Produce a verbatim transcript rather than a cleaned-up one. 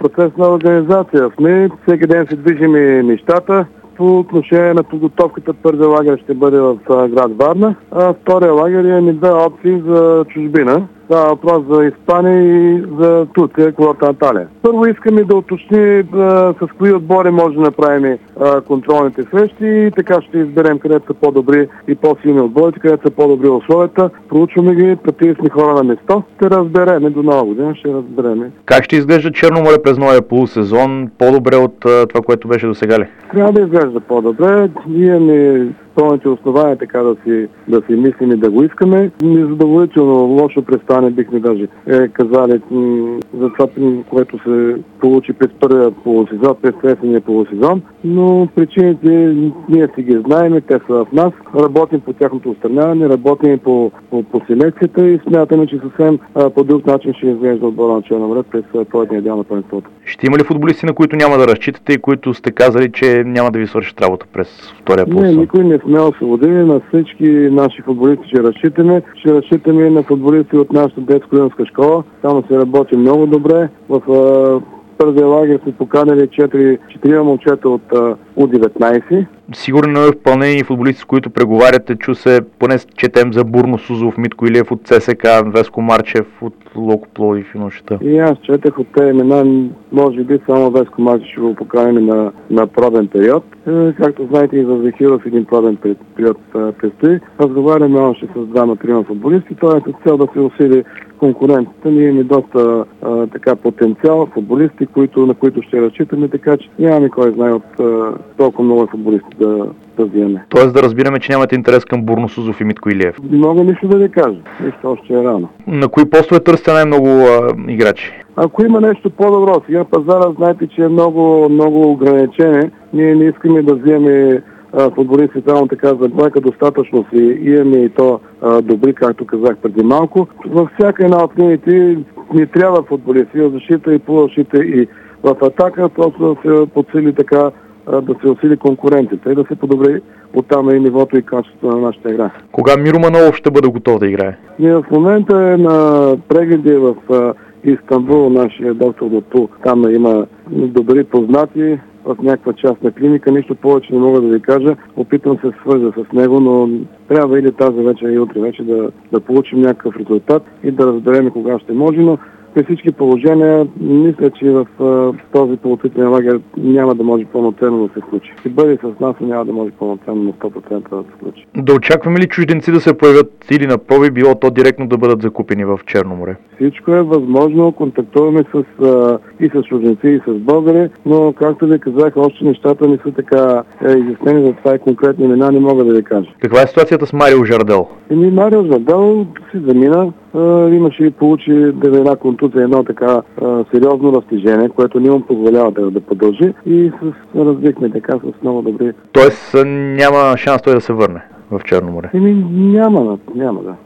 процес на организация сме. Всеки ден се движим и нещата. По отношение на подготовката, първият лагер ще бъде в град Варна, а втория лагер има две опции за чужбина. Това е въпрос за Испания и за Турция, квота Анталия. Първо искаме да уточни а, с кои отбори може да направим а, контролните срещи и така ще изберем където са по-добри и по-силни отборите, където са по-добри условията. Проучваме ги, пратили сме хора на место. Ще разбереме до нова година, ще разбереме. Как ще изглежда Черно море през новия полусезон? По-добре от а, това, което беше до сега ли? Трябва да изглежда по-добре. Ние не пълните основания така да си, да си мислим и да го искаме. Незадоволително лошо представяне бихме даже е, казали м- за това, което се получи през първия полусезон, през следния полусезон, но причините ние си ги знаем, те са в нас. Работим по тяхното отстраняване, работим по, по, по селекцията и смятаме, че съвсем а, по друг начин ще изглежда отбора на Черно море през поредния дял на първенството. Ще има ли футболисти, на които няма да разчитате и които сте казали, че няма да ви свършат работа през втория полусезон? Не, никой не сме освободили. На всички наши футболисти ще разчитаме. Ще разчитаме и на футболисти от нашата детско-юношеска школа. Там се работи много добре. В първия лагер сме поканали четири момчета от У деветнайсет. Сигурно е впълнени и футболисти, с които преговаряте. Чу се, поне четем за Бурно Сузов, Митко Илиев от ЦСКА, Веско Марчев от Локо Пловдив и нощта. И аз четех от тези имена, може би само Веско Марчев ще го поканим на, на пробен период. Е, както знаете и за Захиров един пробен период предстои. Разговаряме още с двама-трима футболисти. Това е с цел да се усили конкуренцията. Ние имаме доста а, така потенциал, футболисти, които, на които ще разчитаме, така че нямаме кой знае от а, толкова много футболисти да, да вземем. Тоест да разбираме, че нямате интерес към Бурно Сузов и Митко Илиев. Не мога нищо да ви кажа. Нищо още е рано. На кои постове търсите най-много а, играчи? Ако има нещо по-добро, сега пазара знаете, че е много, много ограничен. Ние не искаме да вземем футболисти само така за двойка, достатъчно си имаме и то а, добри, както казах преди малко. Във всяка една от линиите ни трябва футболисти, в защита и полузащита и в атака, просто да се подсили така, а, да се усили конкуренцията и да се подобри оттам и нивото и качеството на нашата игра. Кога Миро Манолов ще бъде готов да играе? Ние в момента е на прегледи в а, Истанбул, нашия доктор Доту. Там има добри познати в някаква частна клиника. Нищо повече не мога да ви кажа. Опитвам се да свържа с него, но трябва или тази вечер и утре вече да, да получим някакъв резултат и да разберем кога ще може, но при всички положения мисля, че в а, този полуциклен лагер няма да може пълноценно да се случи. Ще бъде с нас, но няма да може пълноценно на сто процента да се случи. Да очакваме ли чужденци да се появят или на проби, било то директно да бъдат закупени в Черно море? Всичко е възможно. Контактуваме с, а, и с чужденци, и с българи, но както ви казах, още нещата не са така е, изяснени, за това и конкретни имена не мога да ви кажа. Каква е ситуацията с Марио Жардел? Еми, Марио Жардел си замина. Uh, имаше и получи една контузия, едно така uh, сериозно разтежение, което не му позволява да, да продължи и с, развихме така с много добри. Тоест няма шанс той да се върне в Черно море? Еми няма, няма да.